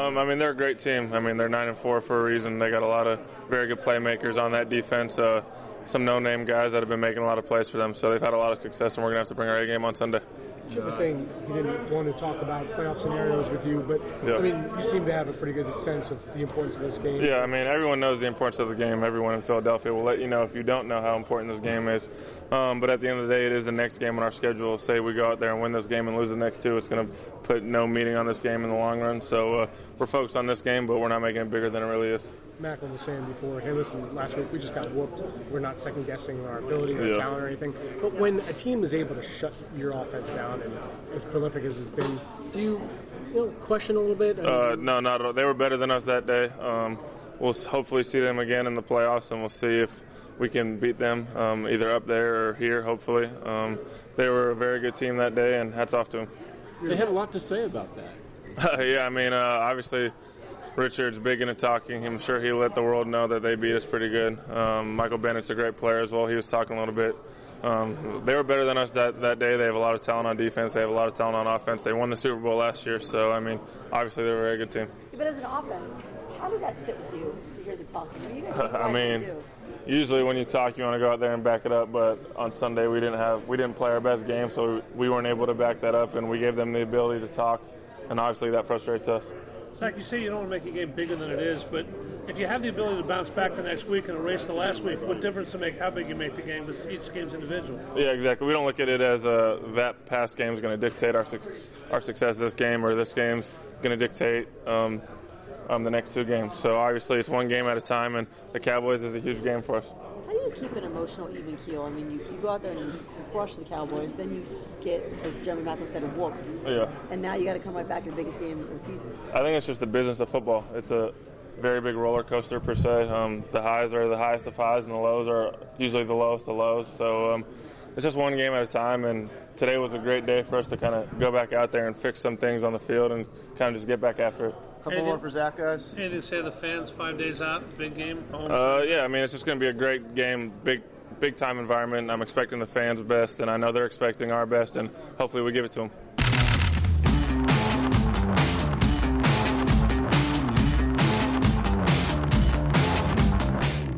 I mean, they're a great team. I mean, they're 9-4 for a reason. They got a lot of very good playmakers on that defense. Some no-name guys that have been making a lot of plays for them. So they've had a lot of success, and we're going to have to bring our A game on Sunday. Chip was saying he didn't want to talk about playoff scenarios with you, but yeah. I mean, you seem to have a pretty good sense of the importance of this game. Yeah, I mean, everyone knows the importance of the game. Everyone in Philadelphia will let you know if you don't know how important this game is. But at the end of the day, it is the next game on our schedule. Say we go out there and win this game and lose the next two, it's going to put no meaning on this game in the long run. So we're focused on this game, but we're not making it bigger than it really is. Mac was saying before, hey, listen, last week we just got whooped. We're not second-guessing our ability or talent or anything. But when a team is able to shut your offense down and as prolific as it's been, do you question a little bit? No, not at all. They were better than us that day. We'll hopefully see them again in the playoffs, and we'll see if we can beat them either up there or here, hopefully. They were a very good team that day, and hats off to them. They had a lot to say about that. Yeah, I mean, obviously Richard's big into talking. I'm sure he let the world know that they beat us pretty good. Michael Bennett's a great player as well. He was talking a little bit. They were better than us that day. They have a lot of talent on defense. They have a lot of talent on offense. They won the Super Bowl last year, so, I mean, obviously they're a very good team. But as an offense, how does that sit with you to hear the talking? What do you guys I mean, usually when you talk, you want to go out there and back it up, but on Sunday we didn't play our best game, so we weren't able to back that up, and we gave them the ability to talk, and obviously that frustrates us. Zach, you say you don't want to make a game bigger than it is, but if you have the ability to bounce back the next week and erase the last week, what difference does it make how big you make the game? Because each game's individual. Yeah, exactly. We don't look at it as that past game is going to dictate our success this game, or this game's going to dictate the next two games. So obviously it's one game at a time, and the Cowboys is a huge game for us. How do you keep an emotional even keel? I mean, you go out there and you crush the Cowboys, then you get, as Jeremy Maclin said, whooped. Yeah. And now you got to come right back your biggest game of the season. I think it's just the business of football. It's a very big roller coaster per se. The highs are the highest of highs, and the lows are usually the lowest of lows. So it's just one game at a time, and today was a great day for us to kind of go back out there and fix some things on the field and kind of just get back after it. Couple more for Zach, guys. Anything to say to the fans 5 days out, big game? Yeah, I mean, it's just going to be a great game, big time environment. I'm expecting the fans' best, and I know they're expecting our best, and hopefully we give it to them.